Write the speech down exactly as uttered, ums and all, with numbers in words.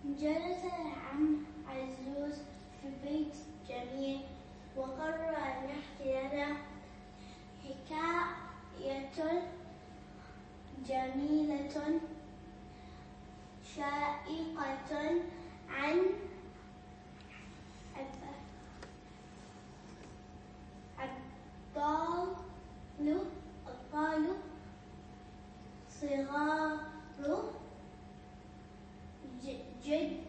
جلس العم عزوز في بيت جميل وقرر أن يحكي لنا حكاية جميلة شائقة عن أبطال أبطال صغار جد